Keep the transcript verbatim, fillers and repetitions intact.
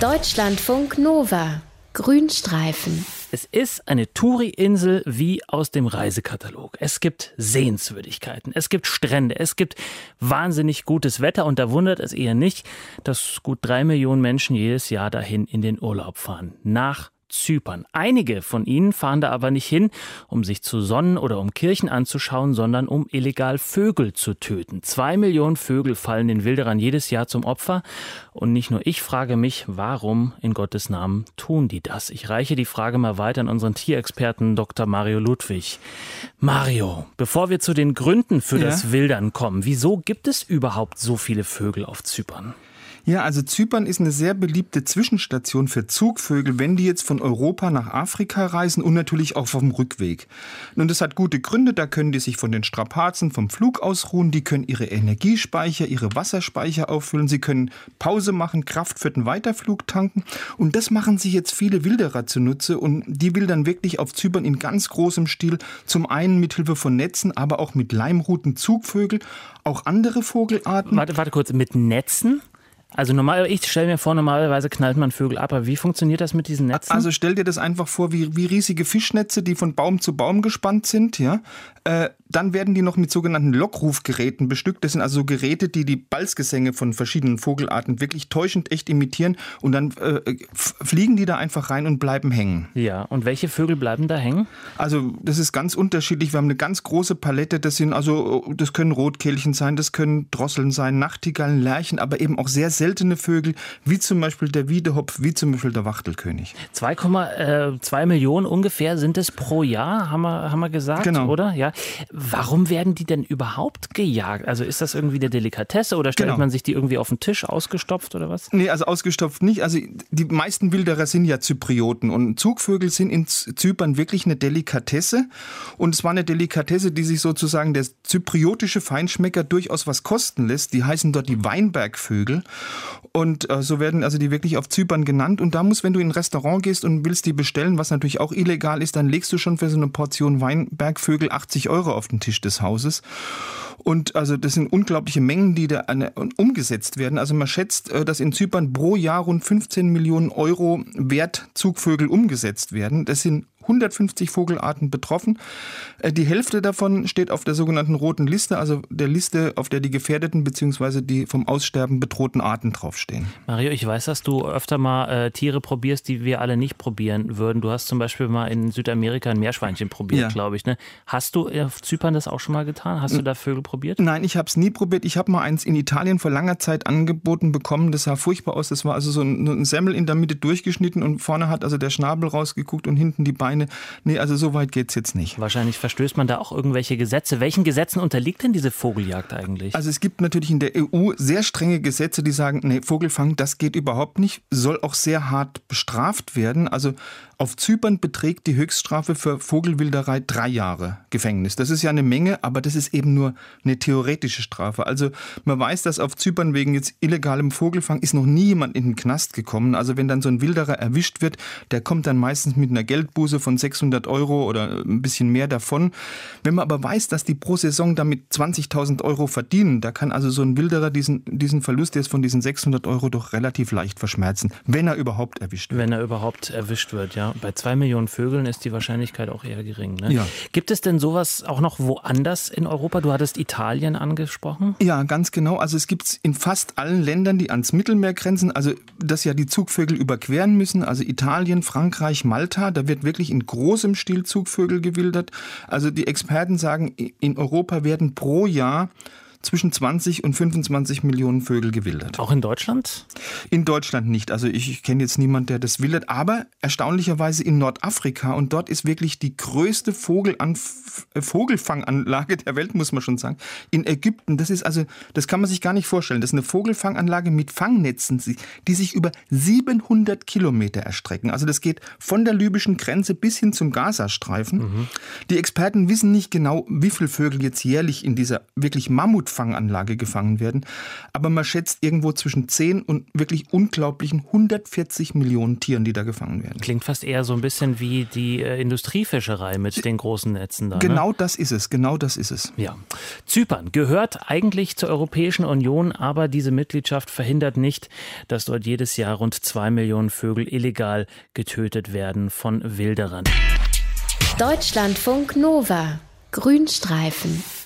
Deutschlandfunk Nova. Grünstreifen. Es ist eine Touri-Insel wie aus dem Reisekatalog. Es gibt Sehenswürdigkeiten, es gibt Strände, es gibt wahnsinnig gutes Wetter und da wundert es eher nicht, dass gut drei Millionen Menschen jedes Jahr dahin in den Urlaub fahren. Nach Zypern. Einige von ihnen fahren da aber nicht hin, um sich zu sonnen oder um Kirchen anzuschauen, sondern um illegal Vögel zu töten. Zwei Millionen Vögel fallen den Wilderern jedes Jahr zum Opfer. Und nicht nur ich frage mich, warum in Gottes Namen tun die das? Ich reiche die Frage mal weiter an unseren Tierexperten Doktor Mario Ludwig. Mario, bevor wir zu den Gründen für ja. das Wildern kommen, wieso gibt es überhaupt so viele Vögel auf Zypern? Ja, also Zypern ist eine sehr beliebte Zwischenstation für Zugvögel, wenn die jetzt von Europa nach Afrika reisen und natürlich auch vom Rückweg. Und das hat gute Gründe, da können die sich von den Strapazen vom Flug ausruhen, die können ihre Energiespeicher, ihre Wasserspeicher auffüllen, sie können Pause machen, Kraft für den Weiterflug tanken und das machen sich jetzt viele Wilderer zunutze und die wildern wirklich auf Zypern in ganz großem Stil, zum einen mit Hilfe von Netzen, aber auch mit Leimruten Zugvögel, auch andere Vogelarten. Warte, warte kurz, mit Netzen? Also normal, ich stelle mir vor, normalerweise knallt man Vögel ab, aber wie funktioniert das mit diesen Netzen? Also stell dir das einfach vor wie, wie riesige Fischnetze, die von Baum zu Baum gespannt sind. Ja? Äh, dann werden die noch mit sogenannten Lockrufgeräten bestückt. Das sind also so Geräte, die die Balzgesänge von verschiedenen Vogelarten wirklich täuschend echt imitieren. Und dann äh, fliegen die da einfach rein und bleiben hängen. Ja, und welche Vögel bleiben da hängen? Also das ist ganz unterschiedlich. Wir haben eine ganz große Palette. Das sind also, das können Rotkehlchen sein, das können Drosseln sein, Nachtigallen, Lerchen, aber eben auch sehr seltene Vögel, wie zum Beispiel der Wiedehopf, wie zum Beispiel der Wachtelkönig. zwei Komma zwei Millionen ungefähr sind es pro Jahr, haben wir, haben wir gesagt, genau. Oder? Ja. Warum werden die denn überhaupt gejagt? Also ist das irgendwie eine Delikatesse oder stellt genau. man sich die irgendwie auf den Tisch ausgestopft oder was? Nee, also ausgestopft nicht. Also die meisten Wilderer sind ja Zyprioten und Zugvögel sind in Zypern wirklich eine Delikatesse und es war eine Delikatesse, die sich sozusagen der zypriotische Feinschmecker durchaus was kosten lässt. Die heißen dort die Weinbergvögel. Und äh, so werden also die wirklich auf Zypern genannt. Und da muss, wenn du in ein Restaurant gehst und willst die bestellen, was natürlich auch illegal ist, dann legst du schon für so eine Portion Weinbergvögel achtzig Euro auf den Tisch des Hauses. Und also das sind unglaubliche Mengen, die da eine, umgesetzt werden. Also man schätzt, dass in Zypern pro Jahr rund fünfzehn Millionen Euro Wert Zugvögel umgesetzt werden. Das sind hundertfünfzig Vogelarten betroffen. Die Hälfte davon steht auf der sogenannten roten Liste, also der Liste, auf der die gefährdeten bzw. die vom Aussterben bedrohten Arten draufstehen. Mario, ich weiß, dass du öfter mal äh, Tiere probierst, die wir alle nicht probieren würden. Du hast zum Beispiel mal in Südamerika ein Meerschweinchen probiert, ja. glaube ich. Ne? Hast du auf Zypern das auch schon mal getan? Hast du da Vögel probiert? Nein, ich habe es nie probiert. Ich habe mal eins in Italien vor langer Zeit angeboten bekommen. Das sah furchtbar aus. Das war also so ein, ein Semmel in der Mitte durchgeschnitten und vorne hat also der Schnabel rausgeguckt und hinten die Beine. Nee, also so weit geht's jetzt nicht. Wahrscheinlich verstößt man da auch irgendwelche Gesetze. Welchen Gesetzen unterliegt denn diese Vogeljagd eigentlich? Also es gibt natürlich in der E U sehr strenge Gesetze, die sagen, nee, Vogelfang, das geht überhaupt nicht, soll auch sehr hart bestraft werden. Also auf Zypern beträgt die Höchststrafe für Vogelwilderei drei Jahre Gefängnis. Das ist ja eine Menge, aber das ist eben nur eine theoretische Strafe. Also man weiß, dass auf Zypern wegen jetzt illegalem Vogelfang ist noch nie jemand in den Knast gekommen. Also wenn dann so ein Wilderer erwischt wird, der kommt dann meistens mit einer Geldbuße von sechshundert Euro oder ein bisschen mehr davon. Wenn man aber weiß, dass die pro Saison damit zwanzigtausend Euro verdienen, da kann also so ein Wilderer diesen, diesen Verlust jetzt von diesen sechshundert Euro doch relativ leicht verschmerzen, wenn er überhaupt erwischt wird. Wenn er überhaupt erwischt wird, ja. Bei zwei Millionen Vögeln ist die Wahrscheinlichkeit auch eher gering. Ne? Ja. Gibt es denn sowas auch noch woanders in Europa? Du hattest Italien angesprochen. Ja, ganz genau. Also es gibt es in fast allen Ländern, die ans Mittelmeer grenzen, also dass ja die Zugvögel überqueren müssen. Also Italien, Frankreich, Malta, da wird wirklich in großem Stil Zugvögel gewildert. Also die Experten sagen, in Europa werden pro Jahr zwischen zwanzig und fünfundzwanzig Millionen Vögel gewildert. Auch in Deutschland? In Deutschland nicht. Also ich, ich kenne jetzt niemanden, der das wildert. Aber erstaunlicherweise in Nordafrika. Und dort ist wirklich die größte Vogelanf- Vogelfanganlage der Welt, muss man schon sagen. In Ägypten. Das ist also, das kann man sich gar nicht vorstellen. Das ist eine Vogelfanganlage mit Fangnetzen, die sich über siebenhundert Kilometer erstrecken. Also das geht von der libyschen Grenze bis hin zum Gazastreifen. Mhm. Die Experten wissen nicht genau, wie viele Vögel jetzt jährlich in dieser wirklich Mammut Hauptfanganlage gefangen werden. Aber man schätzt irgendwo zwischen zehn und wirklich unglaublichen hundertvierzig Millionen Tieren, die da gefangen werden. Klingt fast eher so ein bisschen wie die äh, Industriefischerei mit den großen Netzen da. Genau ne? das ist es, genau das ist es. Ja. Zypern gehört eigentlich zur Europäischen Union, aber diese Mitgliedschaft verhindert nicht, dass dort jedes Jahr rund zwei Millionen Vögel illegal getötet werden von Wilderern. Deutschlandfunk Nova. Grünstreifen.